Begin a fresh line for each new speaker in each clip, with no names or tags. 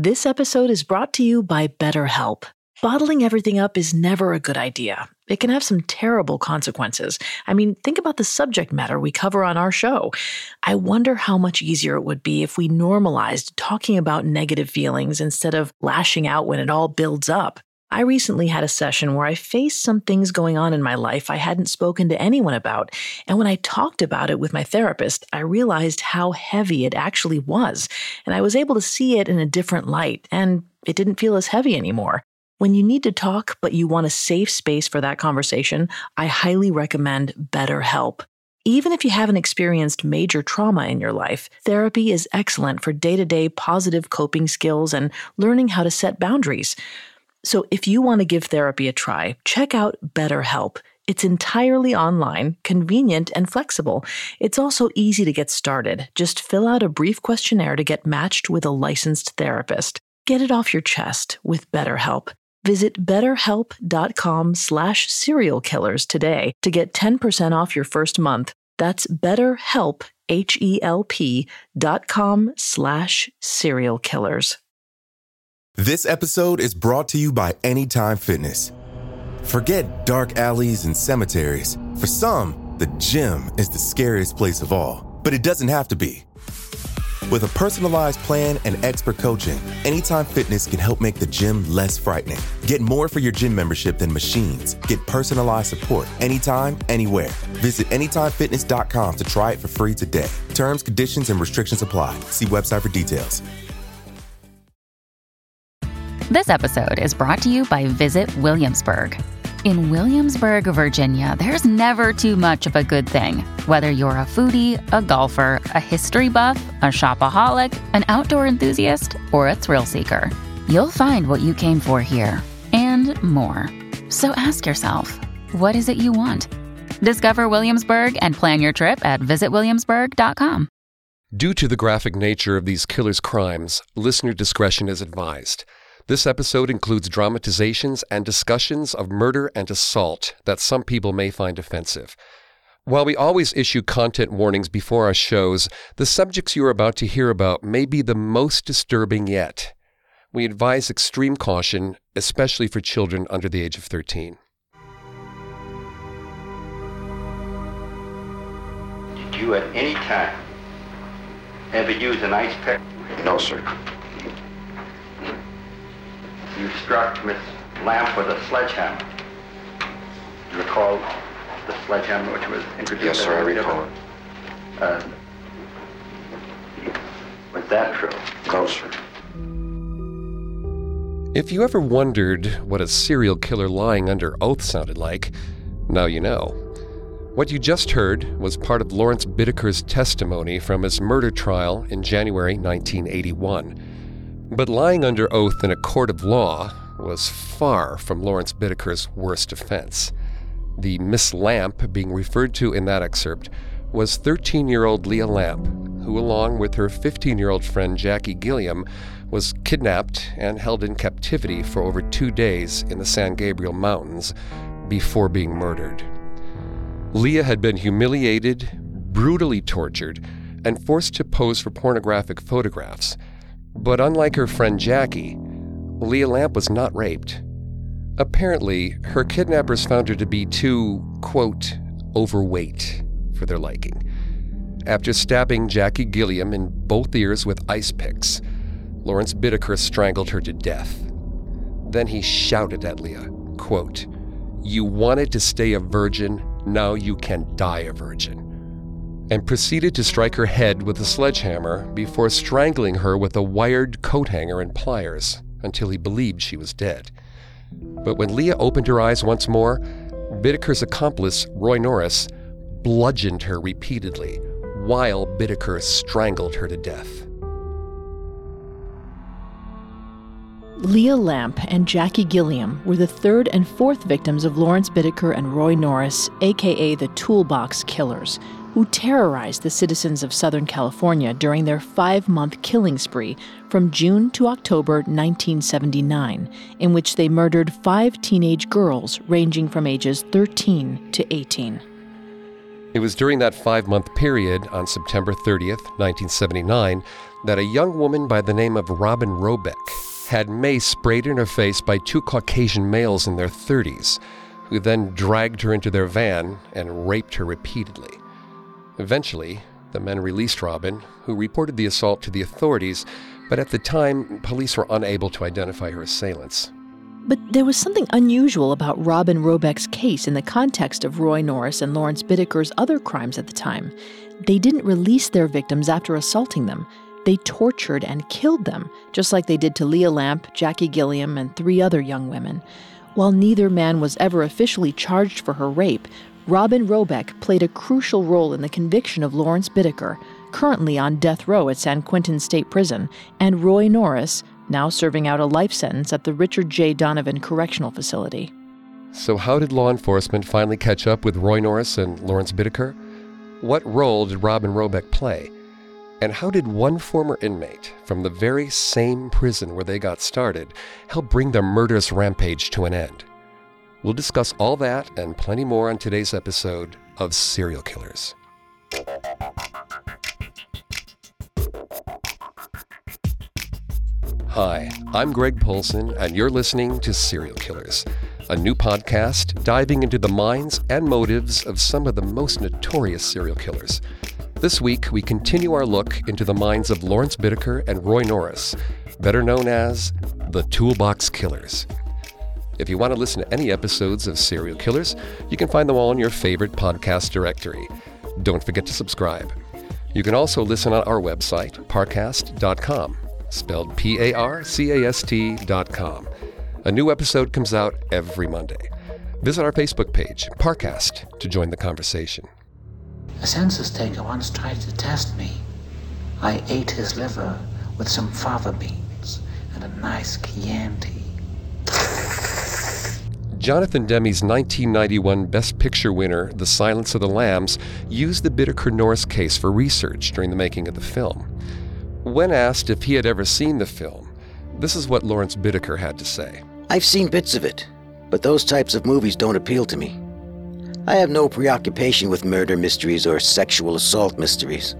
This episode is brought to you by BetterHelp. Bottling everything up is never a good idea. It can have some terrible consequences. I mean, think about the subject matter we cover on our show. I wonder how much easier it would be if we normalized talking about negative feelings instead of lashing out when it all builds up. I recently had a session where I faced some things going on in my life I hadn't spoken to anyone about, and when I talked about it with my therapist, I realized how heavy it actually was, and I was able to see it in a different light, and it didn't feel as heavy anymore. When you need to talk, but you want a safe space for that conversation, I highly recommend BetterHelp. Even if you haven't experienced major trauma in your life, therapy is excellent for day-to-day positive coping skills and learning how to set boundaries. So if you want to give therapy a try, check out BetterHelp. It's entirely online, convenient, and flexible. It's also easy to get started. Just fill out a brief questionnaire to get matched with a licensed therapist. Get it off your chest with BetterHelp. Visit betterhelp.com/serialkillers today to get 10% off your first month. That's BetterHelp, HELP.com/serialkillers.
This episode is brought to you by Anytime Fitness. Forget dark alleys and cemeteries. For some, the gym is the scariest place of all, but it doesn't have to be. With a personalized plan and expert coaching, Anytime Fitness can help make the gym less frightening. Get more for your gym membership than machines. Get personalized support anytime, anywhere. Visit AnytimeFitness.com to try it for free today. Terms, conditions, and restrictions apply. See website for details.
This episode is brought to you by Visit Williamsburg. In Williamsburg, Virginia, there's never too much of a good thing. Whether you're a foodie, a golfer, a history buff, a shopaholic, an outdoor enthusiast, or a thrill seeker, you'll find what you came for here and more. So ask yourself, what is it you want? Discover Williamsburg and plan your trip at visitwilliamsburg.com.
Due to the graphic nature of these killers' crimes, listener discretion is advised. This episode includes dramatizations and discussions of murder and assault that some people may find offensive. While we always issue content warnings before our shows, the subjects you are about to hear about may be the most disturbing yet. We advise extreme caution, especially for children under the age of 13.
Did you at any time ever use an ice pick?
No, sir.
You struck Miss Lamp with a sledgehammer. Do you recall the sledgehammer which was introduced?
Yes, sir, I recall it.
Was that true?
No, sir.
If you ever wondered what a serial killer lying under oath sounded like, now you know. What you just heard was part of Lawrence Bittaker's testimony from his murder trial in January 1981. But lying under oath in a court of law was far from Lawrence Bittaker's worst offense. The Miss Lamp being referred to in that excerpt was 13-year-old Leah Lamp, who along with her 15-year-old friend Jackie Gilliam was kidnapped and held in captivity for over 2 days in the San Gabriel Mountains before being murdered. Leah had been humiliated, brutally tortured, and forced to pose for pornographic photographs. But unlike her friend Jackie, Leah Lamp was not raped. Apparently, her kidnappers found her to be too, quote, overweight for their liking. After stabbing Jackie Gilliam in both ears with ice picks, Lawrence Bittaker strangled her to death. Then he shouted at Leah, quote, "You wanted to stay a virgin, now you can die a virgin," and proceeded to strike her head with a sledgehammer before strangling her with a wired coat hanger and pliers until he believed she was dead. But when Leah opened her eyes once more, Bittaker's accomplice, Roy Norris, bludgeoned her repeatedly while Bittaker strangled her to death.
Leah Lamp and Jackie Gilliam were the third and fourth victims of Lawrence Bittaker and Roy Norris, a.k.a. the Toolbox Killers, who terrorized the citizens of Southern California during their 5-month killing spree from June to October 1979, in which they murdered 5 teenage girls ranging from ages 13 to 18.
It was during that 5-month period, on September 30th, 1979, that a young woman by the name of Robin Robeck had mace sprayed in her face by two Caucasian males in their 30s, who then dragged her into their van and raped her repeatedly. Eventually, the men released Robin, who reported the assault to the authorities, but at the time, police were unable to identify her assailants.
But there was something unusual about Robin Robeck's case in the context of Roy Norris and Lawrence Bittaker's other crimes at the time. They didn't release their victims after assaulting them. They tortured and killed them, just like they did to Leah Lamp, Jackie Gilliam, and 3 other young women. While neither man was ever officially charged for her rape, Robin Robeck played a crucial role in the conviction of Lawrence Bittaker, currently on death row at San Quentin State Prison, and Roy Norris, now serving out a life sentence at the Richard J. Donovan Correctional Facility.
So how did law enforcement finally catch up with Roy Norris and Lawrence Bittaker? What role did Robin Robeck play? And how did one former inmate from the very same prison where they got started help bring their murderous rampage to an end? We'll discuss all that and plenty more on today's episode of Serial Killers. Hi, I'm Greg Polson, and you're listening to Serial Killers, a new podcast diving into the minds and motives of some of the most notorious serial killers. This week, we continue our look into the minds of Lawrence Bittaker and Roy Norris, better known as the Toolbox Killers. If you want to listen to any episodes of Serial Killers, you can find them all in your favorite podcast directory. Don't forget to subscribe. You can also listen on our website, parcast.com, spelled Parcast.com. A new episode comes out every Monday. Visit our Facebook page, Parcast, to join the conversation.
A census taker once tried to test me. I ate his liver with some fava beans and a nice Chianti.
Jonathan Demme's 1991 Best Picture winner, The Silence of the Lambs, used the Bittaker-Norris case for research during the making of the film. When asked if he had ever seen the film, this is what Lawrence Bittaker had to say.
I've seen bits of it, but those types of movies don't appeal to me. I have no preoccupation with murder mysteries or sexual assault mysteries.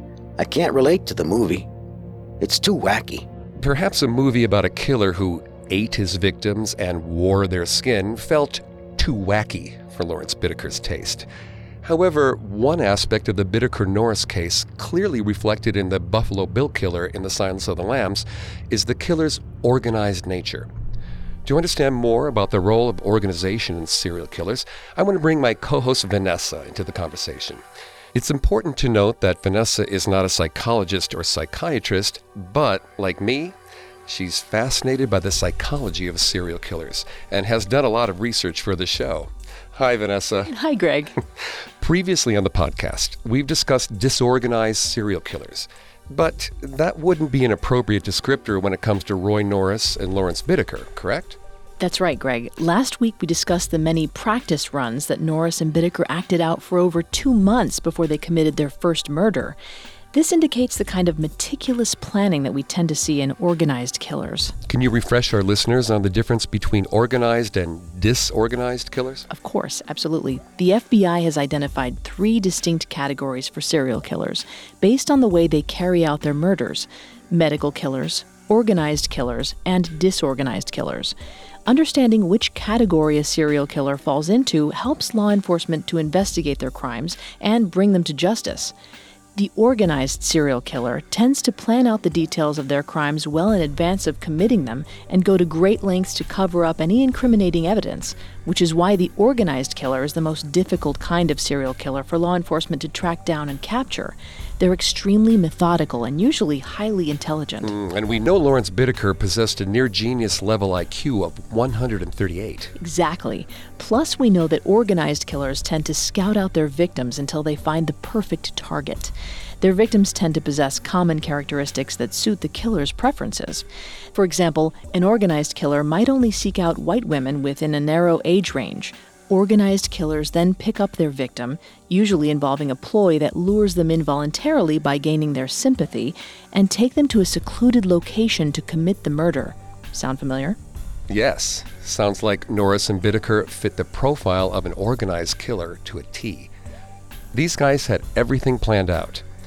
I can't relate to the movie. It's too wacky.
Perhaps a movie about a killer who ate his victims and wore their skin felt too wacky for Lawrence Bittaker's taste. However, one aspect of the Bittaker-Norris case clearly reflected in the Buffalo Bill killer in The Silence of the Lambs is the killer's organized nature. To understand more about the role of organization in serial killers, I want to bring my co-host Vanessa into the conversation. It's important to note that Vanessa is not a psychologist or psychiatrist, but, like me, she's fascinated by the psychology of serial killers and has done a lot of research for the show. Hi, Vanessa.
Hi, Greg.
Previously on the podcast, we've discussed disorganized serial killers, but that wouldn't be an appropriate descriptor when it comes to Roy Norris and Lawrence Bittaker, correct?
That's right, Greg. Last week we discussed the many practice runs that Norris and Bittaker acted out for over 2 months before they committed their first murder. This indicates the kind of meticulous planning that we tend to see in organized killers.
Can you refresh our listeners on the difference between organized and disorganized killers?
Of course, absolutely. The FBI has identified 3 distinct categories for serial killers based on the way they carry out their murders: medical killers, organized killers, and disorganized killers. Understanding which category a serial killer falls into helps law enforcement to investigate their crimes and bring them to justice. The organized serial killer tends to plan out the details of their crimes well in advance of committing them and go to great lengths to cover up any incriminating evidence, which is why the organized killer is the most difficult kind of serial killer for law enforcement to track down and capture. They're extremely methodical and usually highly intelligent.
And we know Lawrence Bittaker possessed a near-genius level IQ of 138.
Exactly. Plus, we know that organized killers tend to scout out their victims until they find the perfect target. Their victims tend to possess common characteristics that suit the killer's preferences. For example, an organized killer might only seek out white women within a narrow age range. Organized killers then pick up their victim, usually involving a ploy that lures them in voluntarily by gaining their sympathy, and take them to a secluded location to commit the murder. Sound familiar?
Yes. Sounds like Norris and Bittaker fit the profile of an organized killer to a T. These guys had everything planned out.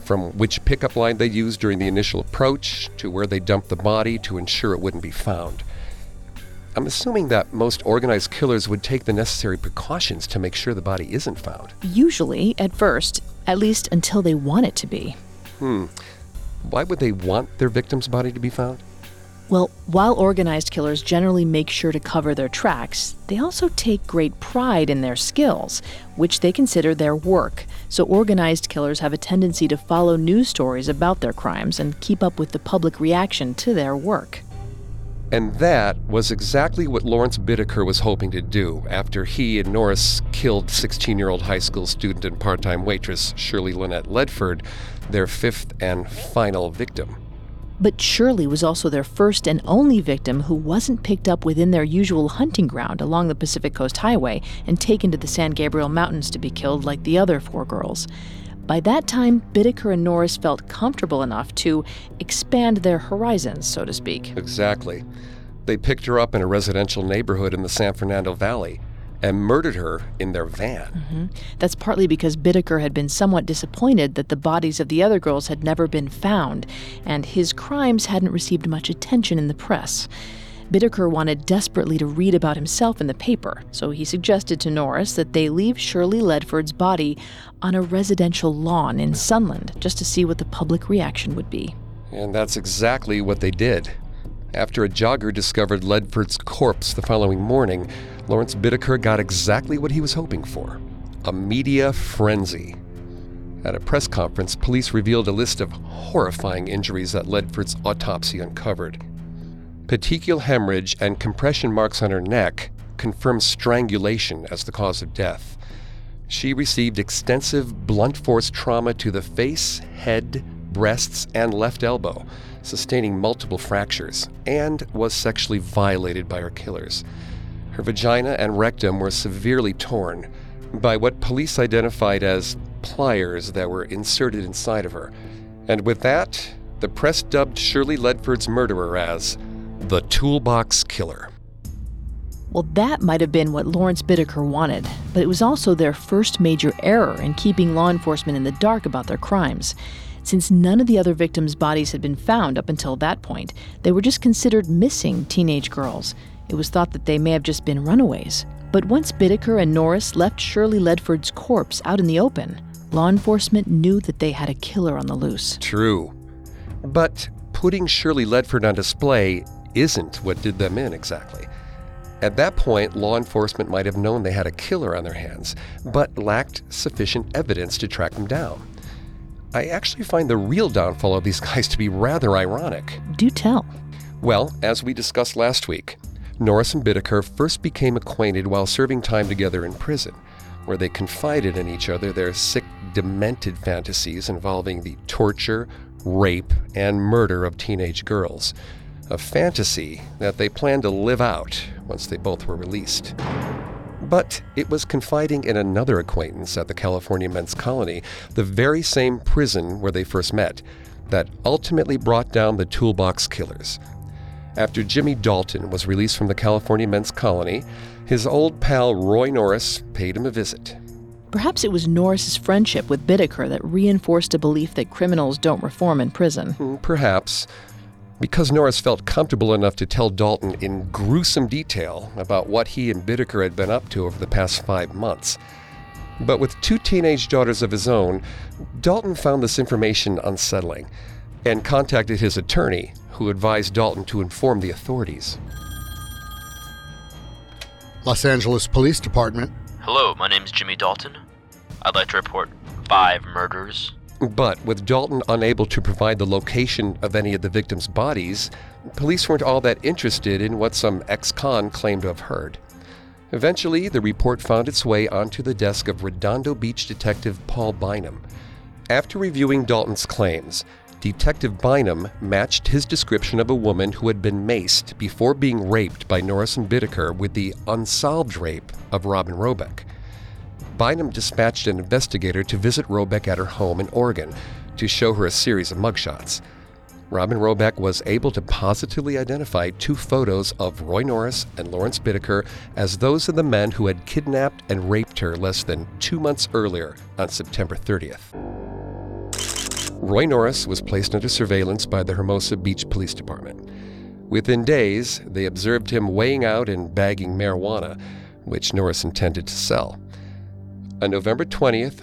from which pickup line they used during the initial approach to where they dumped the body to ensure it wouldn't be found. I'm assuming that most organized killers would take the necessary precautions to make sure the body isn't found.
Usually, at first, at least until they want it to be.
Why would they want their victim's body to be found?
Well, while organized killers generally make sure to cover their tracks, they also take great pride in their skills, which they consider their work. So organized killers have a tendency to follow news stories about their crimes and keep up with the public reaction to their work.
And that was exactly what Lawrence Bittaker was hoping to do after he and Norris killed 16-year-old high school student and part-time waitress Shirley Lynette Ledford, their fifth and final victim.
But Shirley was also their first and only victim who wasn't picked up within their usual hunting ground along the Pacific Coast Highway and taken to the San Gabriel Mountains to be killed like the other 4 girls. By that time, Bittaker and Norris felt comfortable enough to expand their horizons, so to speak.
Exactly. They picked her up in a residential neighborhood in the San Fernando Valley and murdered her in their van.
That's partly because Bittaker had been somewhat disappointed that the bodies of the other girls had never been found, and his crimes hadn't received much attention in the press. Bittaker wanted desperately to read about himself in the paper, so he suggested to Norris that they leave Shirley Ledford's body on a residential lawn in Sunland just to see what the public reaction would be.
And that's exactly what they did. After a jogger discovered Ledford's corpse the following morning, Lawrence Bittaker got exactly what he was hoping for: a media frenzy. At a press conference, police revealed a list of horrifying injuries that Ledford's autopsy uncovered. Petechial hemorrhage and compression marks on her neck confirmed strangulation as the cause of death. She received extensive blunt force trauma to the face, head, breasts, and left elbow, sustaining multiple fractures, and was sexually violated by her killers. Her vagina and rectum were severely torn by what police identified as pliers that were inserted inside of her. And with that, the press dubbed Shirley Ledford's murderer as the Toolbox Killer.
Well, that might have been what Lawrence Bittaker wanted, but it was also their first major error in keeping law enforcement in the dark about their crimes. Since none of the other victims' bodies had been found up until that point, they were just considered missing teenage girls. It was thought that they may have just been runaways. But once Bittaker and Norris left Shirley Ledford's corpse out in the open, law enforcement knew that they had a killer on the loose.
True. But putting Shirley Ledford on display isn't what did them in exactly. At that point, law enforcement might have known they had a killer on their hands, but lacked sufficient evidence to track them down. I actually find the real downfall of these guys to be rather ironic.
Do tell.
Well, as we discussed last week, Norris and Bittaker first became acquainted while serving time together in prison, where they confided in each other their sick, demented fantasies involving the torture, rape, and murder of teenage girls. A fantasy that they planned to live out once they both were released. But it was confiding in another acquaintance at the California Men's Colony, the very same prison where they first met, that ultimately brought down the Toolbox Killers. After Jimmy Dalton was released from the California Men's Colony, his old pal Roy Norris paid him a visit.
Perhaps it was Norris's friendship with Bittaker that reinforced a belief that criminals don't reform in prison.
Perhaps. Because Norris felt comfortable enough to tell Dalton in gruesome detail about what he and Bittaker had been up to over the past 5 months. But with 2 teenage daughters of his own, Dalton found this information unsettling and contacted his attorney, who advised Dalton to inform the authorities.
Los Angeles Police Department.
Hello, my name's Jimmy Dalton. I'd like to report 5 murders.
But with Dalton unable to provide the location of any of the victims' bodies, police weren't all that interested in what some ex-con claimed to have heard. Eventually, the report found its way onto the desk of Redondo Beach Detective Paul Bynum. After reviewing Dalton's claims, Detective Bynum matched his description of a woman who had been maced before being raped by Norris and Bittaker with the unsolved rape of Robin Robeck. Bynum dispatched an investigator to visit Robeck at her home in Oregon to show her a series of mugshots. Robin Robeck was able to positively identify 2 photos of Roy Norris and Lawrence Bittaker as those of the men who had kidnapped and raped her less than 2 months earlier on September 30th. Roy Norris was placed under surveillance by the Hermosa Beach Police Department. Within days, they observed him weighing out and bagging marijuana, which Norris intended to sell. On November 20th,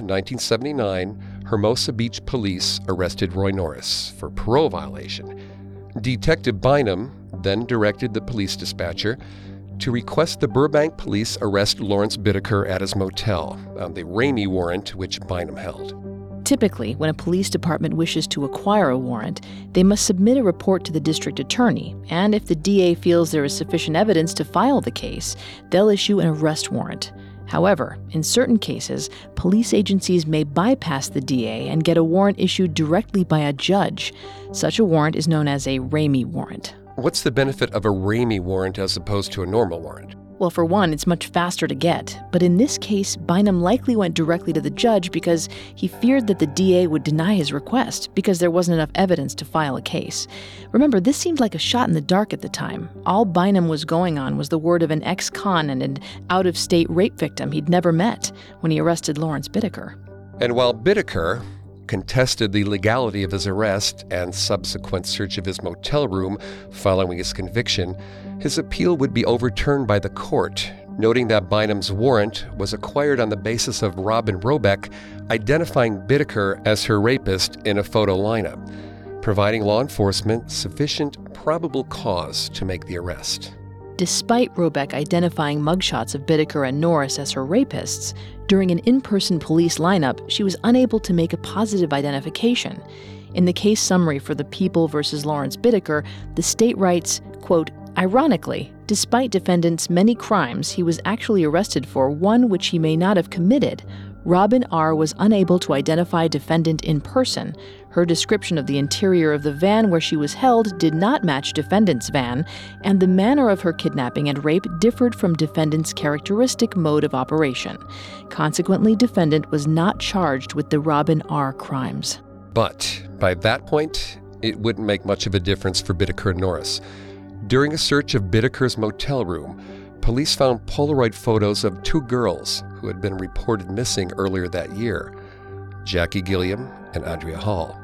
1979, Hermosa Beach Police arrested Roy Norris for parole violation. Detective Bynum then directed the police dispatcher to request the Burbank police arrest Lawrence Bittaker at his motel on the Ramey warrant which Bynum held.
Typically, when a police department wishes to acquire a warrant, they must submit a report to the district attorney, and if the DA feels there is sufficient evidence to file the case, they'll issue an arrest warrant. However, in certain cases, police agencies may bypass the DA and get a warrant issued directly by a judge. Such a warrant is known as a Ramey warrant.
What's the benefit of a Ramey warrant as opposed to a normal warrant?
Well, for one, it's much faster to get. But in this case, Bynum likely went directly to the judge because he feared that the DA would deny his request because there wasn't enough evidence to file a case. Remember, this seemed like a shot in the dark at the time. All Bynum was going on was the word of an ex-con and an out-of-state rape victim he'd never met when he arrested Lawrence Bittaker.
And while Bittaker contested the legality of his arrest and subsequent search of his motel room following his conviction, his appeal would be overturned by the court, noting that Bynum's warrant was acquired on the basis of Robin Robeck identifying Bittaker as her rapist in a photo lineup, providing law enforcement sufficient probable cause to make the arrest.
Despite Robeck identifying mugshots of Bittaker and Norris as her rapists, during an in-person police lineup, she was unable to make a positive identification. In the case summary for the People versus Lawrence Bittaker, the state writes, quote, "Ironically, despite defendant's many crimes, he was actually arrested for one which he may not have committed. Robin R. was unable to identify defendant in person. Her description of the interior of the van where she was held did not match defendant's van, and the manner of her kidnapping and rape differed from defendant's characteristic mode of operation. Consequently, defendant was not charged with the Robin R. crimes."
But by that point, it wouldn't make much of a difference for Bittaker and Norris. During a search of Bittaker's motel room, police found Polaroid photos of two girls who had been reported missing earlier that year, Jackie Gilliam and Andrea Hall.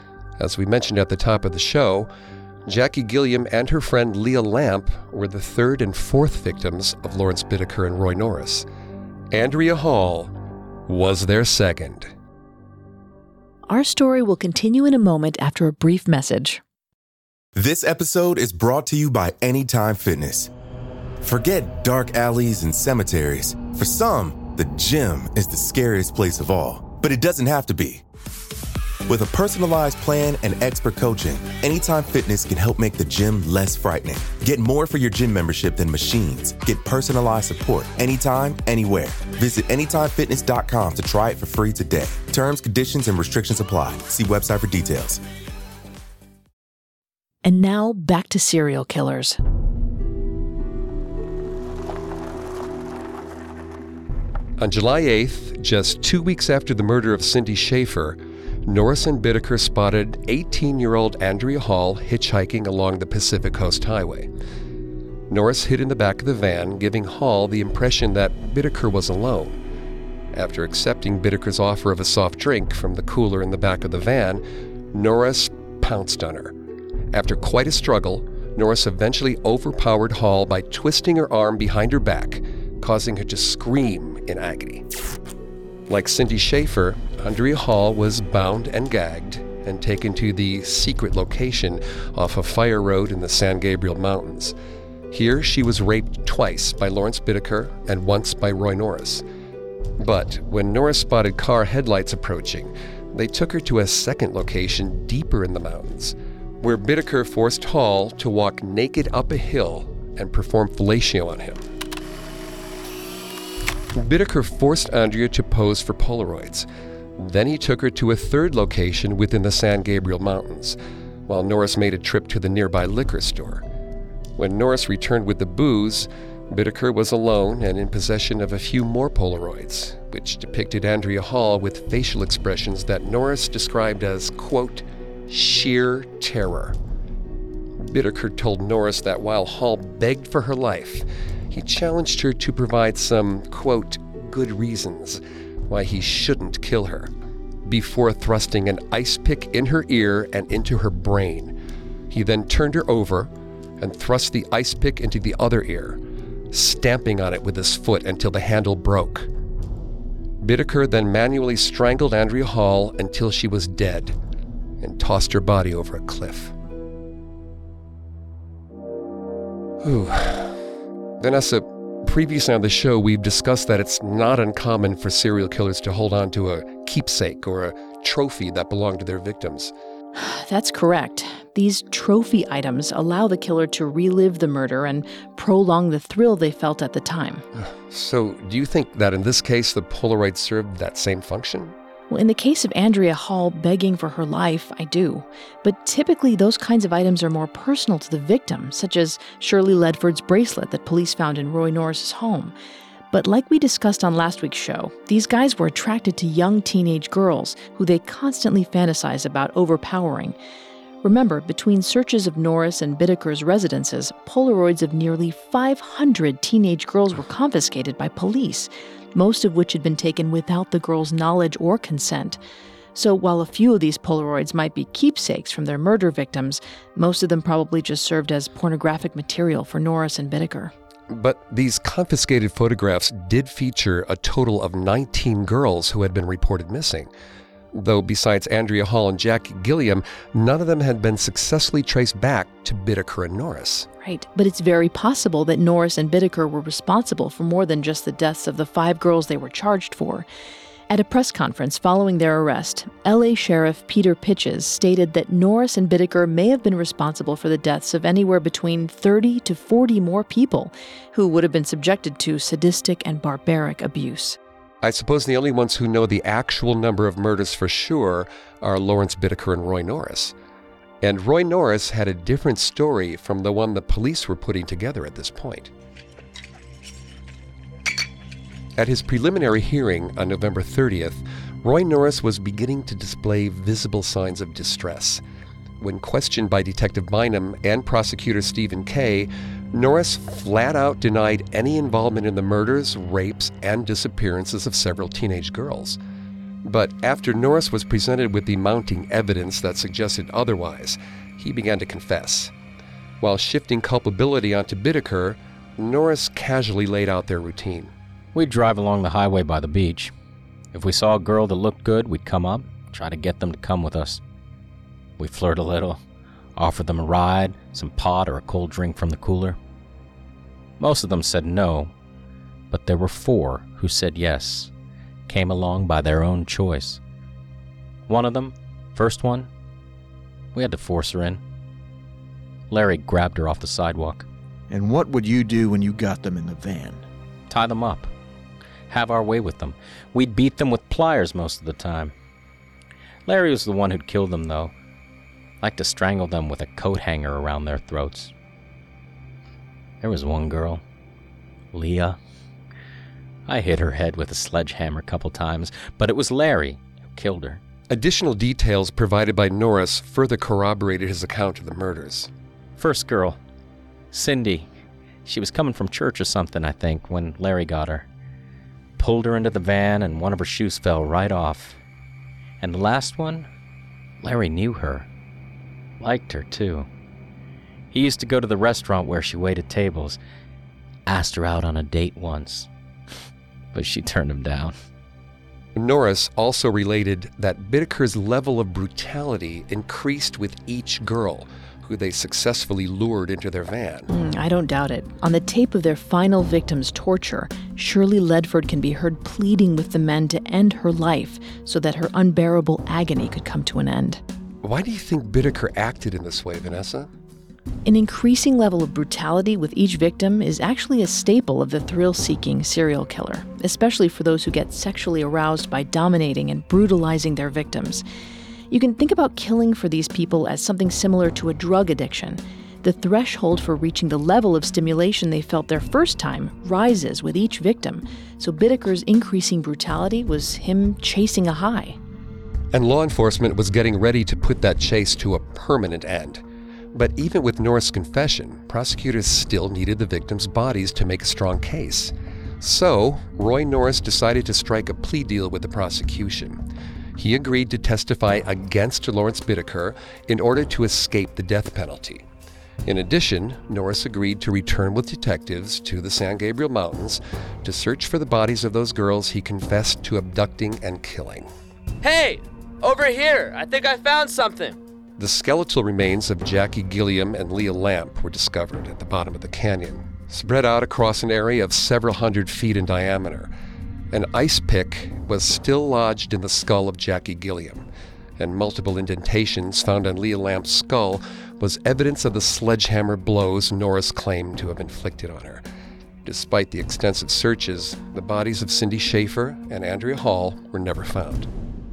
As we mentioned at the top of the show, Jackie Gilliam and her friend Leah Lamp were the third and fourth victims of Lawrence Bittaker and Roy Norris. Andrea Hall was their second.
Our story will continue in a moment after a brief message.
This episode is brought to you by Anytime Fitness. Forget dark alleys and cemeteries. For some, the gym is the scariest place of all. But it doesn't have to be. With a personalized plan and expert coaching, Anytime Fitness can help make the gym less frightening. Get more for your gym membership than machines. Get personalized support anytime, anywhere. Visit AnytimeFitness.com to try it for free today. Terms, conditions, and restrictions apply. See website for details.
And now, back to serial killers.
On July 8th, just 2 weeks after the murder of Cindy Schaefer, Norris and Bittaker spotted 18-year-old Andrea Hall hitchhiking along the Pacific Coast Highway. Norris hid in the back of the van, giving Hall the impression that Bittaker was alone. After accepting Bittaker's offer of a soft drink from the cooler in the back of the van, Norris pounced on her. After quite a struggle, Norris eventually overpowered Hall by twisting her arm behind her back, causing her to scream in agony. Like Cindy Schaefer, Andrea Hall was bound and gagged and taken to the secret location off a fire road in the San Gabriel Mountains. Here, she was raped twice by Lawrence Bittaker and once by Roy Norris. But when Norris spotted car headlights approaching, they took her to a second location deeper in the mountains, where Bittaker forced Hall to walk naked up a hill and perform fellatio on him. Bittaker forced Andrea to pose for Polaroids. Then he took her to a third location within the San Gabriel Mountains, while Norris made a trip to the nearby liquor store. When Norris returned with the booze, Bittaker was alone and in possession of a few more Polaroids, which depicted Andrea Hall with facial expressions that Norris described as, quote, sheer terror. Bittaker told Norris that while Hall begged for her life, he challenged her to provide some, quote, good reasons why he shouldn't kill her. before thrusting an ice pick in her ear and into her brain. He then turned her over and thrust the ice pick into the other ear, stamping on it with his foot until the handle broke. Bittaker then manually strangled Andrea Hall until she was dead and tossed her body over a cliff. Vanessa, previously on the show, we've discussed that it's not uncommon for serial killers to hold on to a keepsake or a trophy that belonged to their victims.
That's correct. These trophy items allow the killer to relive the murder and prolong the thrill they felt at the time.
So, do you think that in this case the Polaroid served that same function?
Well, in the case of Andrea Hall begging for her life, I do. But typically those kinds of items are more personal to the victim, such as Shirley Ledford's bracelet that police found in Roy Norris's home. But like we discussed on last week's show, these guys were attracted to young teenage girls who they constantly fantasize about overpowering. Remember, between searches of Norris and Bittaker's residences, Polaroids of nearly 500 teenage girls were confiscated by police, most of which had been taken without the girls' knowledge or consent. So while a few of these Polaroids might be keepsakes from their murder victims, most of them probably just served as pornographic material for Norris and Bittaker.
But these confiscated photographs did feature a total of 19 girls who had been reported missing. Though besides Andrea Hall and Jackie Gilliam, none of them had been successfully traced back to Bittaker and Norris.
Right, but it's very possible that Norris and Bittaker were responsible for more than just the deaths of the 5 girls they were charged for. At a press conference following their arrest, L.A. Sheriff Peter Pitches stated that Norris and Bittaker may have been responsible for the deaths of anywhere between 30 to 40 more people who would have been subjected to sadistic and barbaric abuse.
I suppose the only ones who know the actual number of murders for sure are Lawrence Bittaker and Roy Norris. And Roy Norris had a different story from the one the police were putting together at this point. At his preliminary hearing on November 30th, Roy Norris was beginning to display visible signs of distress. When questioned by Detective Bynum and prosecutor Stephen Kay, Norris flat out denied any involvement in the murders, rapes, and disappearances of several teenage girls. But after Norris was presented with the mounting evidence that suggested otherwise, he began to confess. While shifting culpability onto Bittaker, Norris casually laid out their routine.
We'd drive along the highway by the beach. If we saw a girl that looked good, we'd come up, try to get them to come with us. We'd flirt a little, offer them a ride, some pot or a cold drink from the cooler. Most of them said no, but there were 4 who said yes, came along by their own choice. One of them, first one, we had to force her in. Larry grabbed her off the sidewalk.
And what would you do when you got them in the van?
Tie them up. Have our way with them. We'd beat them with pliers most of the time. Larry was the one who'd kill them, though. Liked to strangle them with a coat hanger around their throats. There was one girl, Leah. I hit her head with a sledgehammer a couple times, but it was Larry who killed her.
Additional details provided by Norris further corroborated his account of the murders.
First girl, Cindy. She was coming from church or something, I think, when Larry got her. Pulled her into the van and one of her shoes fell right off. And the last one, Larry knew her. Liked her, too. He used to go to the restaurant where she waited tables. Asked her out on a date once, but she turned him down.
Norris also related that Bittaker's level of brutality increased with each girl who they successfully lured into their van.
I don't doubt it. On the tape of their final victim's torture, Shirley Ledford can be heard pleading with the men to end her life so that her unbearable agony could come to an end.
Why do you think Bittaker acted in this way, Vanessa?
An increasing level of brutality with each victim is actually a staple of the thrill-seeking serial killer, especially for those who get sexually aroused by dominating and brutalizing their victims. You can think about killing for these people as something similar to a drug addiction. The threshold for reaching the level of stimulation they felt their first time rises with each victim, so Bittaker's increasing brutality was him chasing a high.
And law enforcement was getting ready to put that chase to a permanent end. But even with Norris' confession, prosecutors still needed the victims' bodies to make a strong case. So, Roy Norris decided to strike a plea deal with the prosecution. he agreed to testify against Lawrence Bittaker in order to escape the death penalty. In addition, Norris agreed to return with detectives to the San Gabriel Mountains to search for the bodies of those girls he confessed to abducting and killing.
Hey! Over here! I think I found something!
The skeletal remains of Jackie Gilliam and Leah Lamp were discovered at the bottom of the canyon, spread out across an area of several hundred feet in diameter. An ice pick was still lodged in the skull of Jackie Gilliam, and multiple indentations found on Leah Lamp's skull was evidence of the sledgehammer blows Norris claimed to have inflicted on her. Despite the extensive searches, the bodies of Cindy Schaefer and Andrea Hall were never found.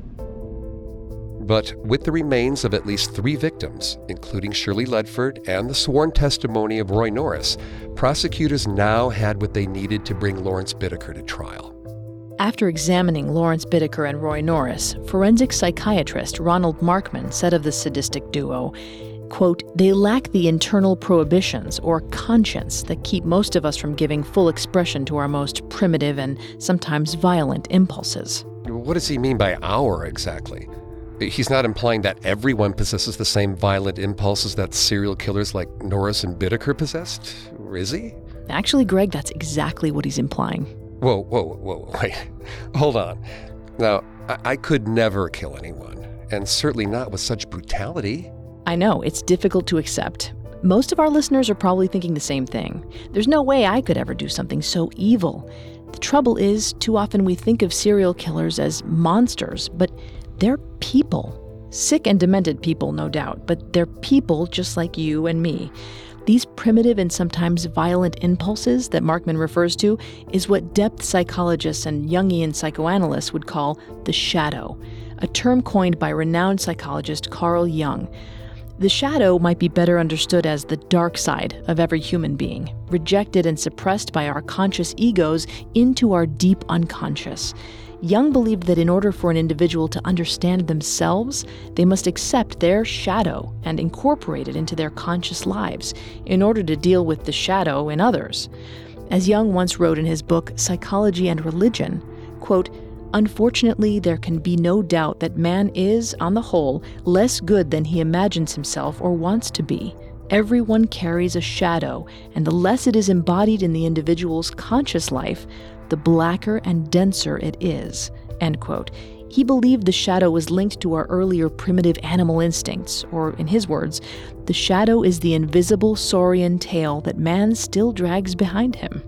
But with the remains of at least 3 victims, including Shirley Ledford and the sworn testimony of Roy Norris, prosecutors now had what they needed to bring Lawrence Bittaker to trial.
After examining Lawrence Bittaker and Roy Norris, forensic psychiatrist Ronald Markman said of the sadistic duo, quote, "They lack the internal prohibitions or conscience that keep most of us from giving full expression to our most primitive and sometimes violent impulses."
What does he mean by our exactly? He's not implying that everyone possesses the same violent impulses that serial killers like Norris and Bittaker possessed, or is he?
Actually, Greg, that's exactly what he's implying.
Whoa, wait. Hold on. Now, I could never kill anyone, and certainly not with such brutality.
I know, it's difficult to accept. Most of our listeners are probably thinking the same thing. There's no way I could ever do something so evil. The trouble is, too often we think of serial killers as monsters, but they're people. Sick and demented people, no doubt, but they're people just like you and me. These primitive and sometimes violent impulses that Markman refers to is what depth psychologists and Jungian psychoanalysts would call the shadow, a term coined by renowned psychologist Carl Jung. The shadow might be better understood as the dark side of every human being, rejected and suppressed by our conscious egos into our deep unconscious. Jung believed that in order for an individual to understand themselves, they must accept their shadow and incorporate it into their conscious lives in order to deal with the shadow in others. As Jung once wrote in his book, Psychology and Religion, quote, "Unfortunately, there can be no doubt that man is, on the whole, less good than he imagines himself or wants to be. Everyone carries a shadow, and the less it is embodied in the individual's conscious life, the blacker and denser it is." End quote. He believed the shadow was linked to our earlier primitive animal instincts, or in his words, the shadow is the invisible saurian tail that man still drags behind him.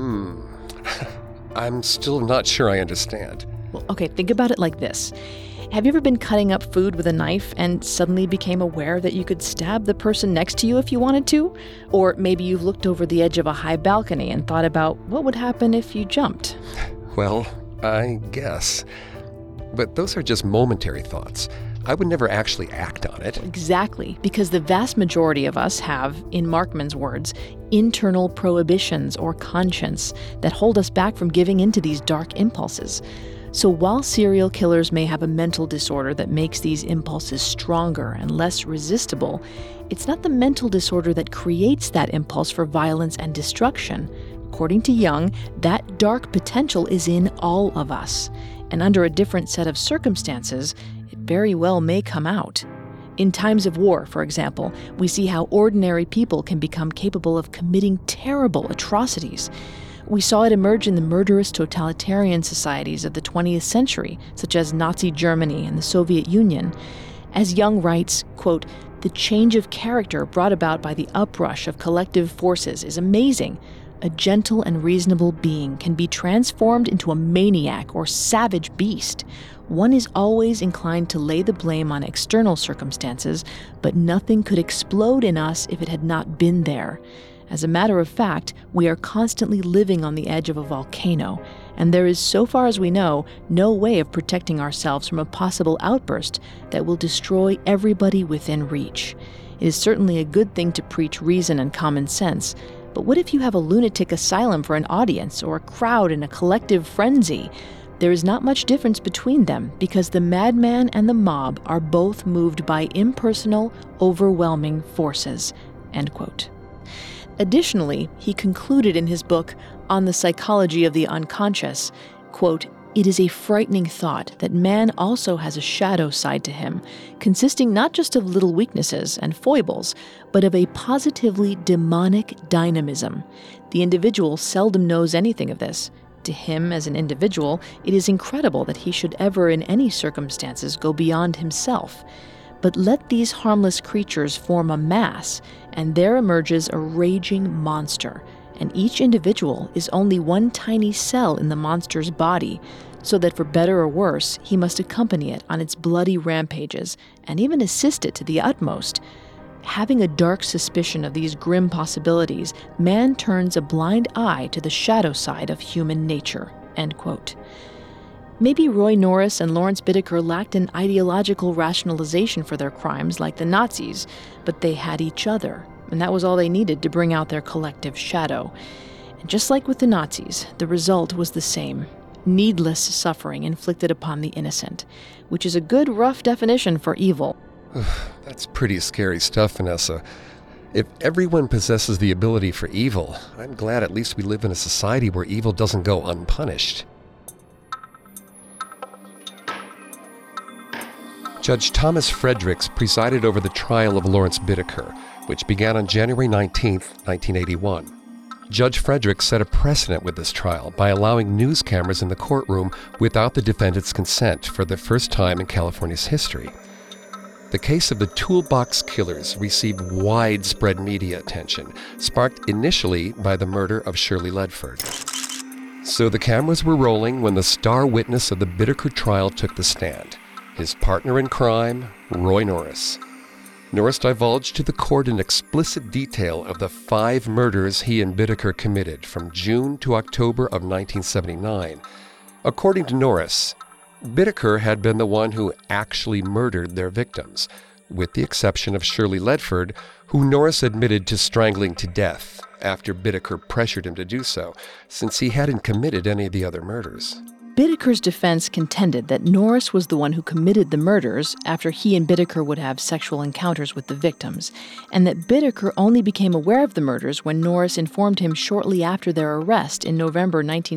I'm still not sure I understand.
Well, okay, think about it like this. Have you ever been cutting up food with a knife and suddenly became aware that you could stab the person next to you if you wanted to? Or maybe you've looked over the edge of a high balcony and thought about what would happen if you jumped?
Well, I guess. But those are just momentary thoughts. I would never actually act on it.
Exactly, because the vast majority of us have, in Markman's words, internal prohibitions or conscience that hold us back from giving into these dark impulses. So while serial killers may have a mental disorder that makes these impulses stronger and less resistible, it's not the mental disorder that creates that impulse for violence and destruction. According to Jung, that dark potential is in all of us, and under a different set of circumstances, it very well may come out. In times of war, for example, we see how ordinary people can become capable of committing terrible atrocities. We saw it emerge in the murderous totalitarian societies of the 20th century, such as Nazi Germany and the Soviet Union. As Jung writes, quote, "The change of character brought about by the uprush of collective forces is amazing. A gentle and reasonable being can be transformed into a maniac or savage beast. One is always inclined to lay the blame on external circumstances, but nothing could explode in us if it had not been there. As a matter of fact, we are constantly living on the edge of a volcano, and there is, so far as we know, no way of protecting ourselves from a possible outburst that will destroy everybody within reach. It is certainly a good thing to preach reason and common sense, but what if you have a lunatic asylum for an audience or a crowd in a collective frenzy? There is not much difference between them because the madman and the mob are both moved by impersonal, overwhelming forces." End quote. Additionally, he concluded in his book, On the Psychology of the Unconscious, quote, It is a frightening thought that man also has a shadow side to him, consisting not just of little weaknesses and foibles, but of a positively demonic dynamism. The individual seldom knows anything of this. To him as an individual, it is incredible that he should ever in any circumstances go beyond himself. But let these harmless creatures form a mass, and there emerges a raging monster, and each individual is only one tiny cell in the monster's body, so that for better or worse, he must accompany it on its bloody rampages, and even assist it to the utmost. Having a dark suspicion of these grim possibilities, man turns a blind eye to the shadow side of human nature." End quote. Maybe Roy Norris and Lawrence Bittaker lacked an ideological rationalization for their crimes like the Nazis, but they had each other, and that was all they needed to bring out their collective shadow. And just like with the Nazis, the result was the same: needless suffering inflicted upon the innocent, which is a good rough definition for evil.
That's pretty scary stuff, Vanessa. If everyone possesses the ability for evil, I'm glad at least we live in a society where evil doesn't go unpunished. Judge Thomas Fredericks presided over the trial of Lawrence Bittaker, which began on January 19, 1981. Judge Fredericks set a precedent with this trial by allowing news cameras in the courtroom without the defendant's consent for the first time in California's history. The case of the Toolbox Killers received widespread media attention, sparked initially by the murder of Shirley Ledford. So the cameras were rolling when the star witness of the Bittaker trial took the stand: his partner in crime, Roy Norris. Norris divulged to the court in explicit detail of the 5 murders he and Bittaker committed from June to October of 1979. According to Norris, Bittaker had been the one who actually murdered their victims, with the exception of Shirley Ledford, who Norris admitted to strangling to death after Bittaker pressured him to do so, since he hadn't committed any of the other murders.
Bittaker's defense contended that Norris was the one who committed the murders after he and Bittaker would have sexual encounters with the victims, and that Bittaker only became aware of the murders when Norris informed him shortly after their arrest in November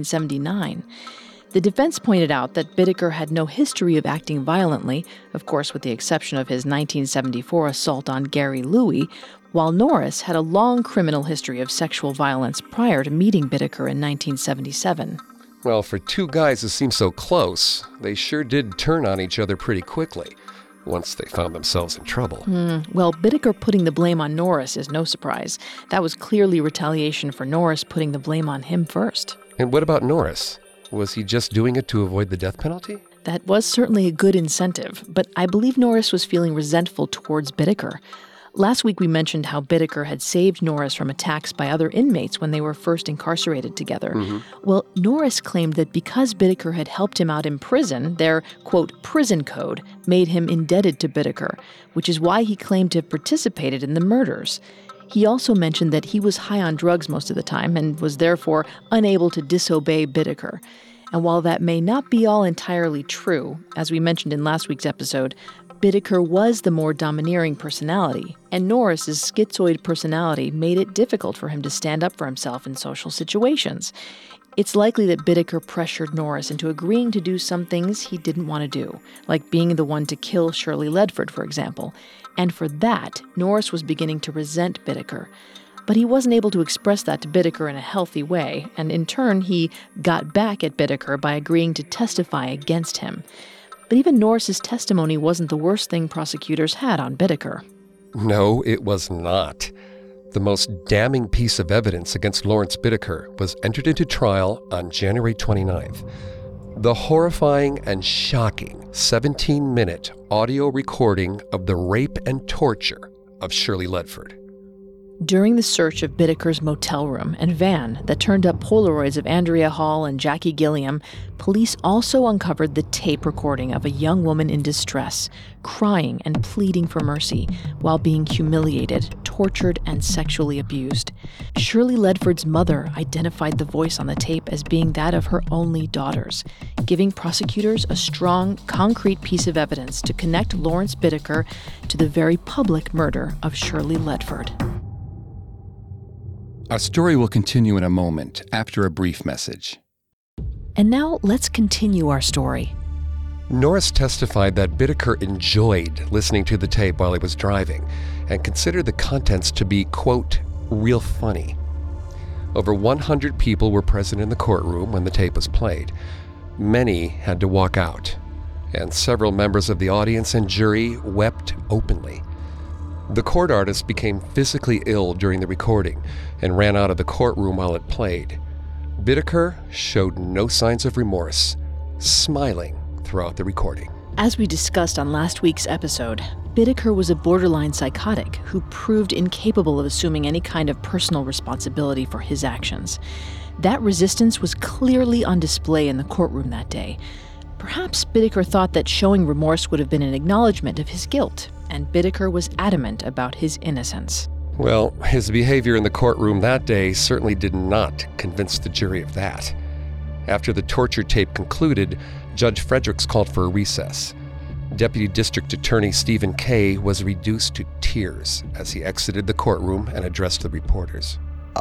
1979. The defense pointed out that Bittaker had no history of acting violently, of course with the exception of his 1974 assault on Gary Louie, while Norris had a long criminal history of sexual violence prior to meeting Bittaker in 1977.
Well, for two guys who seem so close, they sure did turn on each other pretty quickly, once they found themselves in trouble.
Well, Bittaker putting the blame on Norris is no surprise. That was clearly retaliation for Norris putting the blame on him first.
And what about Norris? Was he just doing it to avoid the death penalty?
That was certainly a good incentive, but I believe Norris was feeling resentful towards Bittaker. Last week we mentioned how Bittaker had saved Norris from attacks by other inmates when they were first incarcerated together. Well, Norris claimed that because Bittaker had helped him out in prison, their, quote, prison code made him indebted to Bittaker, which is why he claimed to have participated in the murders. He also mentioned that he was high on drugs most of the time and was therefore unable to disobey Bittaker. And while that may not be all entirely true, as we mentioned in last week's episode, Bittaker was the more domineering personality, and Norris's schizoid personality made it difficult for him to stand up for himself in social situations. It's likely that Bittaker pressured Norris into agreeing to do some things he didn't want to do, like being the one to kill Shirley Ledford, for example. And for that, Norris was beginning to resent Bittaker. But he wasn't able to express that to Bittaker in a healthy way, and in turn, he got back at Bittaker by agreeing to testify against him. But even Norris's testimony wasn't the worst thing prosecutors had on Bittaker.
No, it was not. The most damning piece of evidence against Lawrence Bittaker was entered into trial on January 29th. The horrifying and shocking 17-minute audio recording of the rape and torture of Shirley Ledford.
During the search of Bittaker's motel room and van that turned up Polaroids of Andrea Hall and Jackie Gilliam, police also uncovered the tape recording of a young woman in distress, crying and pleading for mercy while being humiliated, tortured, and sexually abused. Shirley Ledford's mother identified the voice on the tape as being that of her only daughters, giving prosecutors a strong, concrete piece of evidence to connect Lawrence Bittaker to the very public murder of Shirley Ledford.
Our story will continue in a moment after a brief message.
And now let's continue our story.
Norris testified that Bittaker enjoyed listening to the tape while he was driving and considered the contents to be, quote, real funny. Over 100 people were present in the courtroom when the tape was played. Many had to walk out, and several members of the audience and jury wept openly. The court artist became physically ill during the recording and ran out of the courtroom while it played. Bittaker showed no signs of remorse, smiling throughout the recording.
As we discussed on last week's episode, Bittaker was a borderline psychotic who proved incapable of assuming any kind of personal responsibility for his actions. That resistance was clearly on display in the courtroom that day. Perhaps Bittaker thought that showing remorse would have been an acknowledgement of his guilt, and Bittaker was adamant about his innocence.
Well, his behavior in the courtroom that day certainly did not convince the jury of that. After the torture tape concluded, Judge Fredericks called for a recess. Deputy District Attorney Stephen Kay was reduced to tears as he exited the courtroom and addressed the reporters.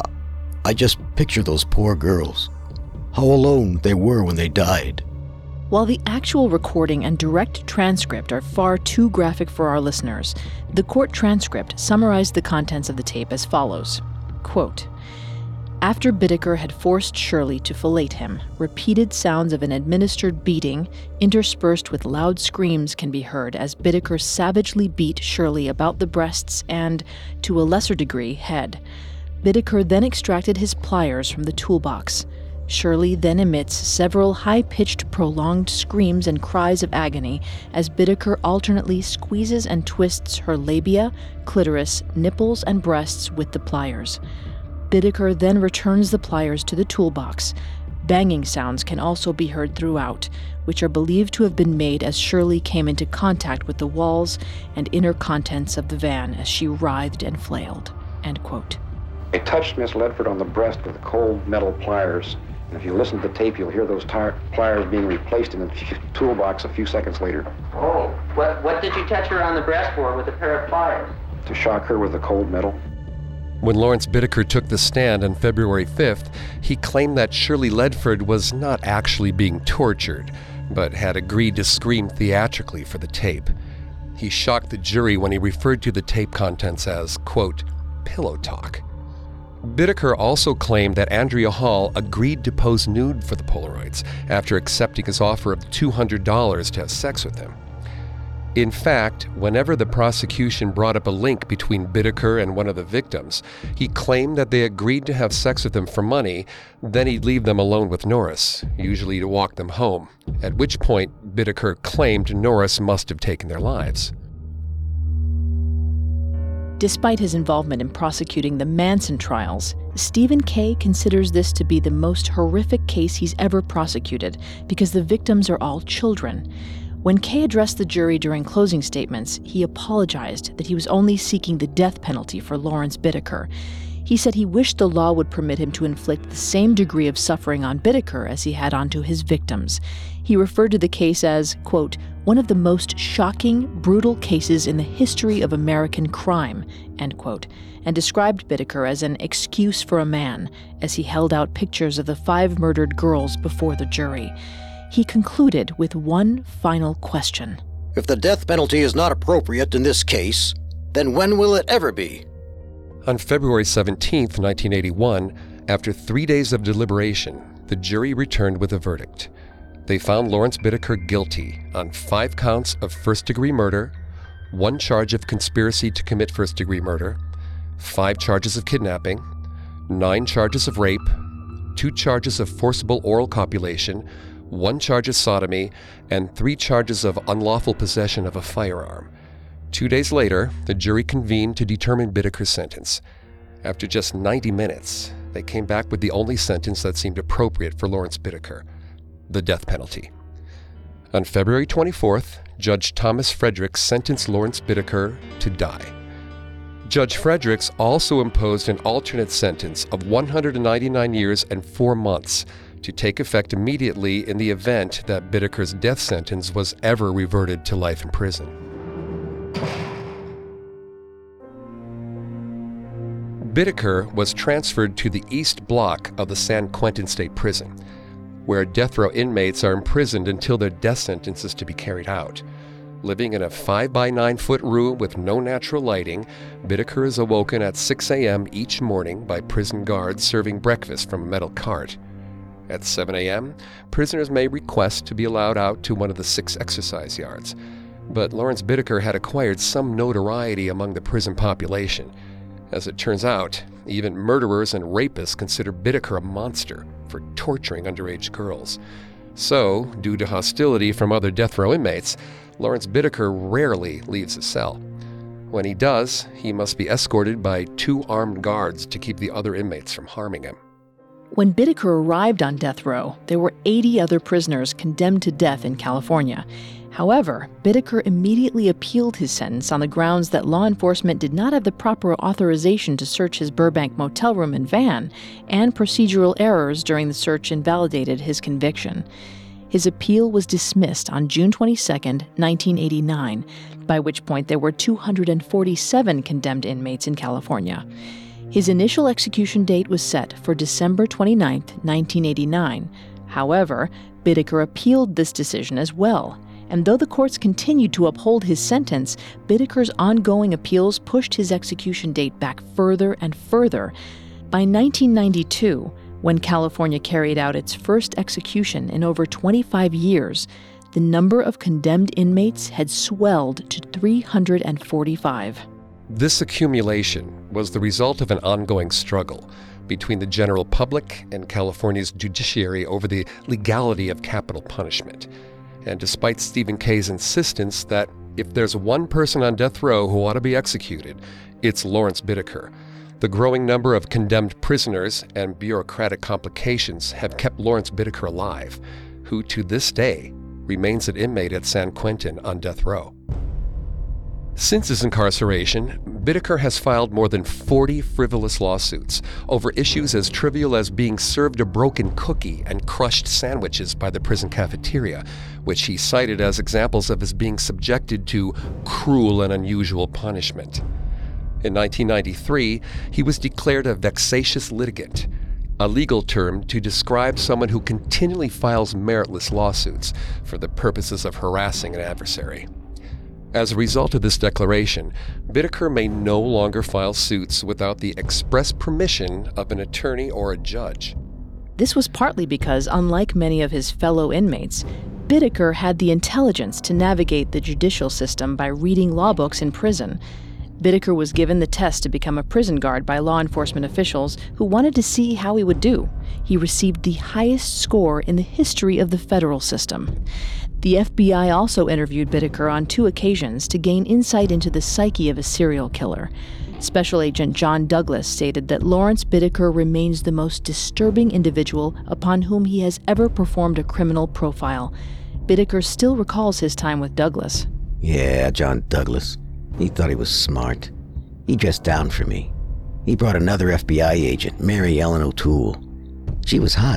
I just picture those poor girls. How alone they were when they died.
While the actual recording and direct transcript are far too graphic for our listeners, the court transcript summarized the contents of the tape as follows. Quote, after Bittaker had forced Shirley to fillet him, repeated sounds of an administered beating, interspersed with loud screams, can be heard as Bittaker savagely beat Shirley about the breasts and, to a lesser degree, head. Bittaker then extracted his pliers from the toolbox. Shirley then emits several high-pitched, prolonged screams and cries of agony as Bittaker alternately squeezes and twists her labia, clitoris, nipples, and breasts with the pliers. Bittaker then returns the pliers to the toolbox. Banging sounds can also be heard throughout, which are believed to have been made as Shirley came into contact with the walls and inner contents of the van as she writhed and flailed. End quote.
They touched Miss Ledford on the breast with cold metal pliers. And if you listen to the tape, you'll hear those pliers being replaced in the toolbox a few seconds later.
Oh, what did you touch her on the breast for with a pair of pliers?
To shock her with the cold metal.
When Lawrence Bittaker took the stand on February 5th, he claimed that Shirley Ledford was not actually being tortured, but had agreed to scream theatrically for the tape. He shocked the jury when he referred to the tape contents as, quote, pillow talk. Bittaker also claimed that Andrea Hall agreed to pose nude for the Polaroids after accepting his offer of $200 to have sex with him. In fact, whenever the prosecution brought up a link between Bittaker and one of the victims, he claimed that they agreed to have sex with him for money, then he'd leave them alone with Norris, usually to walk them home, at which point Bittaker claimed Norris must have taken their lives.
Despite his involvement in prosecuting the Manson trials, Stephen Kay considers this to be the most horrific case he's ever prosecuted because the victims are all children. When Kay addressed the jury during closing statements, he apologized that he was only seeking the death penalty for Lawrence Bittaker. He said he wished the law would permit him to inflict the same degree of suffering on Bittaker as he had onto his victims. He referred to the case as, quote, one of the most shocking, brutal cases in the history of American crime, end quote, and described Bittaker as an excuse for a man as he held out pictures of the 5 murdered girls before the jury. He concluded with one final question.
If the death penalty is not appropriate in this case, then when will it ever be?
On February 17, 1981, after 3 days of deliberation, the jury returned with a verdict. They found Lawrence Bittaker guilty on 5 counts of first-degree murder, 1 charge of conspiracy to commit first-degree murder, 5 charges of kidnapping, 9 charges of rape, 2 charges of forcible oral copulation, 1 charge of sodomy, and 3 charges of unlawful possession of a firearm. 2 days later, the jury convened to determine Bittaker's sentence. After just 90 minutes, they came back with the only sentence that seemed appropriate for Lawrence Bittaker: the death penalty. On February 24th, Judge Thomas Fredericks sentenced Lawrence Bittaker to die. Judge Fredericks also imposed an alternate sentence of 199 years and 4 months to take effect immediately in the event that Bittaker's death sentence was ever reverted to life in prison. Bittaker was transferred to the East Block of the San Quentin State Prison. where death row inmates are imprisoned until their death sentence is to be carried out. Living in a 5-by-9-foot room with no natural lighting, Bittaker is awoken at 6 a.m. each morning by prison guards serving breakfast from a metal cart. At 7 a.m., prisoners may request to be allowed out to one of the 6 exercise yards. But Lawrence Bittaker had acquired some notoriety among the prison population. As it turns out, even murderers and rapists consider Bittaker a monster for torturing underage girls. So, due to hostility from other death row inmates, Lawrence Bittaker rarely leaves his cell. When he does, he must be escorted by 2 armed guards to keep the other inmates from harming him.
When Bittaker arrived on death row, there were 80 other prisoners condemned to death in California. However, Bittaker immediately appealed his sentence on the grounds that law enforcement did not have the proper authorization to search his Burbank motel room and van, and procedural errors during the search invalidated his conviction. His appeal was dismissed on June 22, 1989, by which point there were 247 condemned inmates in California. His initial execution date was set for December 29, 1989. However, Bittaker appealed this decision as well. And though the courts continued to uphold his sentence, Bittaker's ongoing appeals pushed his execution date back further and further. By 1992, when California carried out its first execution in over 25 years, the number of condemned inmates had swelled to 345.
This accumulation was the result of an ongoing struggle between the general public and California's judiciary over the legality of capital punishment. And despite Stephen Kay's insistence that if there's one person on death row who ought to be executed, it's Lawrence Bittaker, the growing number of condemned prisoners and bureaucratic complications have kept Lawrence Bittaker alive, who to this day remains an inmate at San Quentin on death row. Since his incarceration, Bittaker has filed more than 40 frivolous lawsuits over issues as trivial as being served a broken cookie and crushed sandwiches by the prison cafeteria, which he cited as examples of his being subjected to cruel and unusual punishment. In 1993, he was declared a vexatious litigant, a legal term to describe someone who continually files meritless lawsuits for the purposes of harassing an adversary. As a result of this declaration, Bittaker may no longer file suits without the express permission of an attorney or a judge.
This was partly because, unlike many of his fellow inmates, Bittaker had the intelligence to navigate the judicial system by reading law books in prison. Bittaker was given the test to become a prison guard by law enforcement officials who wanted to see how he would do. He received the highest score in the history of the federal system. The FBI also interviewed Bittaker on 2 occasions to gain insight into the psyche of a serial killer. Special Agent John Douglas stated that Lawrence Bittaker remains the most disturbing individual upon whom he has ever performed a criminal profile. Bittaker still recalls his time with Douglas.
Yeah, John Douglas. He thought he was smart. He dressed down for me. He brought another FBI agent, Mary Ellen O'Toole. She was hot.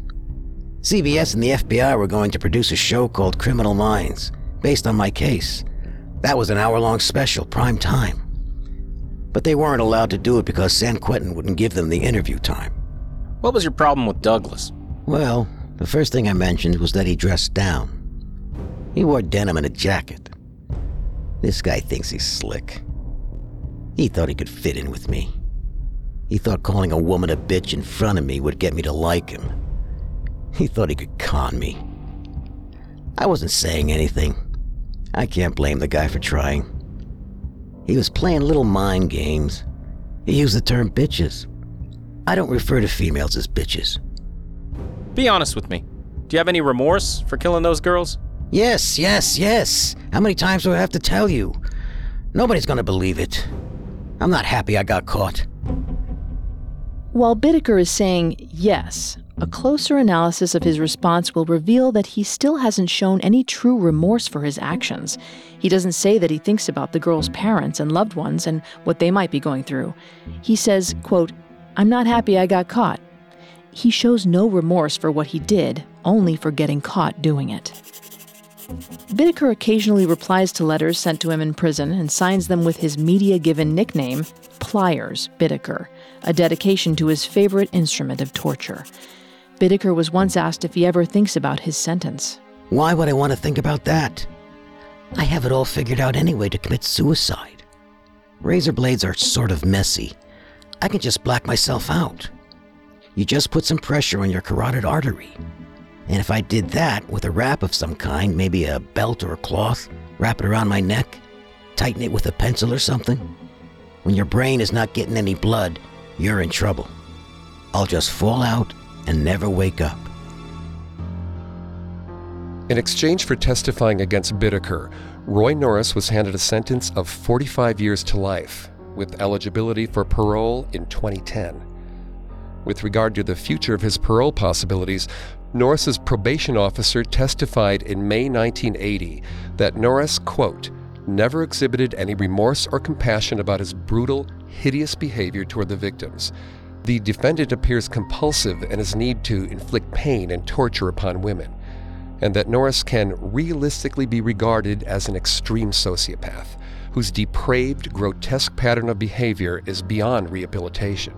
CBS and the FBI were going to produce a show called Criminal Minds, based on my case. That was an hour-long special, prime time. But they weren't allowed to do it because San Quentin wouldn't give them the interview time.
What was your problem with Douglas?
Well, the first thing I mentioned was that he dressed down. He wore denim and a jacket. This guy thinks he's slick. He thought he could fit in with me. He thought calling a woman a bitch in front of me would get me to like him. He thought he could con me. I wasn't saying anything. I can't blame the guy for trying. He was playing little mind games. He used the term bitches. I don't refer to females as bitches.
Be honest with me. Do you have any remorse for killing those girls?
Yes. How many times do I have to tell you? Nobody's gonna believe it. I'm not happy I got caught.
While Bittaker is saying yes, a closer analysis of his response will reveal that he still hasn't shown any true remorse for his actions. He doesn't say that he thinks about the girl's parents and loved ones and what they might be going through. He says, quote, "I'm not happy I got caught." He shows no remorse for what he did, only for getting caught doing it. Bittaker occasionally replies to letters sent to him in prison and signs them with his media-given nickname, Pliers Bittaker, a dedication to his favorite instrument of torture. Bittaker was once asked if he ever thinks about his sentence.
Why would I want to think about that? I have it all figured out anyway to commit suicide. Razor blades are sort of messy. I can just black myself out. You just put some pressure on your carotid artery. And if I did that with a wrap of some kind, maybe a belt or a cloth, wrap it around my neck, tighten it with a pencil or something, when your brain is not getting any blood, you're in trouble. I'll just fall out and never wake up.
In exchange for testifying against Bittaker, Roy Norris was handed a sentence of 45 years to life, with eligibility for parole in 2010. With regard to the future of his parole possibilities, Norris's probation officer testified in May 1980 that Norris, quote, never exhibited any remorse or compassion about his brutal, hideous behavior toward the victims. The defendant appears compulsive in his need to inflict pain and torture upon women, and that Norris can realistically be regarded as an extreme sociopath, whose depraved, grotesque pattern of behavior is beyond rehabilitation.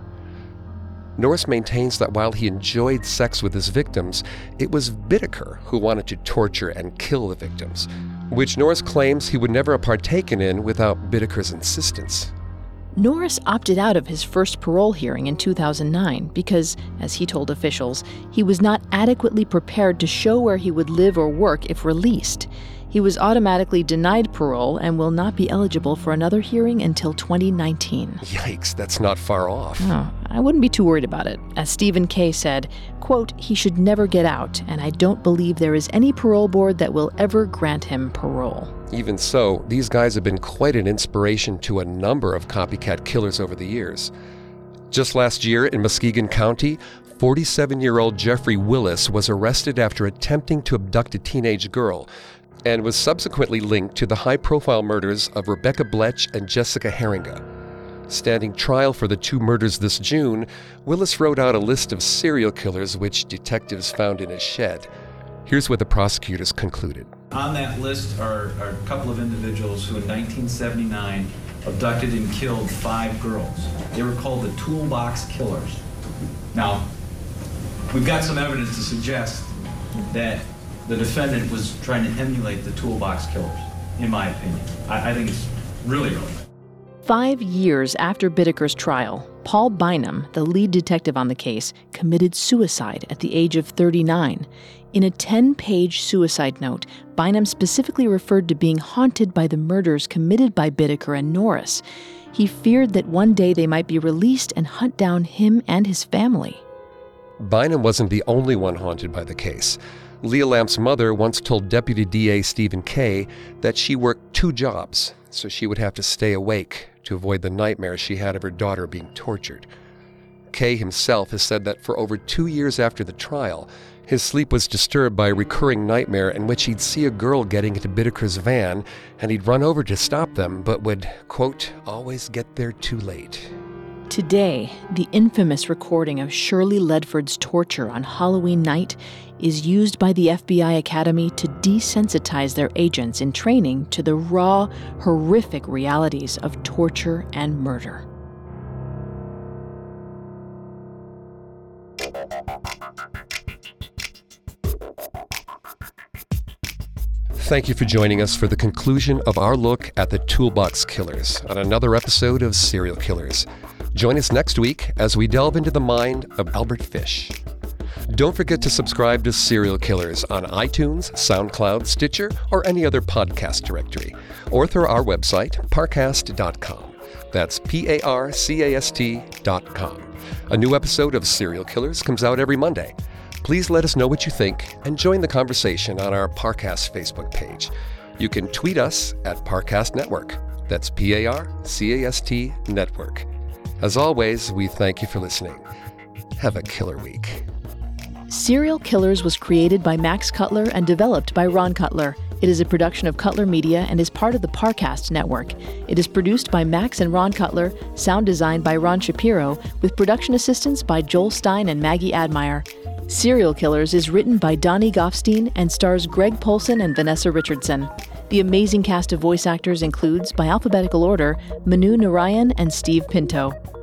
Norris maintains that while he enjoyed sex with his victims, it was Bittaker who wanted to torture and kill the victims, which Norris claims he would never have partaken in without Bittaker's insistence.
Norris opted out of his first parole hearing in 2009 because, as he told officials, he was not adequately prepared to show where he would live or work if released. He was automatically denied parole and will not be eligible for another hearing until 2019.
Yikes, that's not far off.
Oh, I wouldn't be too worried about it. As Stephen Kay said, quote, he should never get out, and I don't believe there is any parole board that will ever grant him parole.
Even so, these guys have been quite an inspiration to a number of copycat killers over the years. Just last year in Muskegon County, 47-year-old Jeffrey Willis was arrested after attempting to abduct a teenage girl, and was subsequently linked to the high-profile murders of Rebecca Bletch and Jessica Haringa. Standing trial for the two murders this June, Willis wrote out a list of serial killers which detectives found in his shed. Here's what the prosecutors concluded.
On that list are a couple of individuals who in 1979 abducted and killed 5 girls. They were called the Toolbox Killers. Now, we've got some evidence to suggest that the defendant was trying to emulate the Toolbox Killers, in my opinion. I think it's really relevant.
5 years after Bittaker's trial, Paul Bynum, the lead detective on the case, committed suicide at the age of 39. In a 10-page suicide note, Bynum specifically referred to being haunted by the murders committed by Bittaker and Norris. He feared that one day they might be released and hunt down him and his family.
Bynum wasn't the only one haunted by the case. Leah Lamp's mother once told Deputy DA Stephen Kay that she worked 2 jobs, so she would have to stay awake to avoid the nightmares she had of her daughter being tortured. Kay himself has said that for over 2 years after the trial, his sleep was disturbed by a recurring nightmare in which he'd see a girl getting into Bittaker's van, and he'd run over to stop them, but would, quote, always get there too late.
Today, the infamous recording of Shirley Ledford's torture on Halloween night is used by the FBI Academy to desensitize their agents in training to the raw, horrific realities of torture and murder.
Thank you for joining us for the conclusion of our look at the Toolbox Killers on another episode of Serial Killers. Join us next week as we delve into the mind of Albert Fish. Don't forget to subscribe to Serial Killers on iTunes, SoundCloud, Stitcher, or any other podcast directory, or through our website, parcast.com. That's parcast.com. A new episode of Serial Killers comes out every Monday. Please let us know what you think and join the conversation on our Parcast Facebook page. You can tweet us at Parcast Network. That's PARCAST Network. As always, we thank you for listening. Have a killer week.
Serial Killers was created by Max Cutler and developed by Ron Cutler. It is a production of Cutler Media and is part of the Parcast Network. It is produced by Max and Ron Cutler, sound designed by Ron Shapiro, with production assistance by Joel Stein and Maggie Admire. Serial Killers is written by Donnie Goffstein and stars Greg Polson and Vanessa Richardson. The amazing cast of voice actors includes, by alphabetical order, Manu Narayan and Steve Pinto.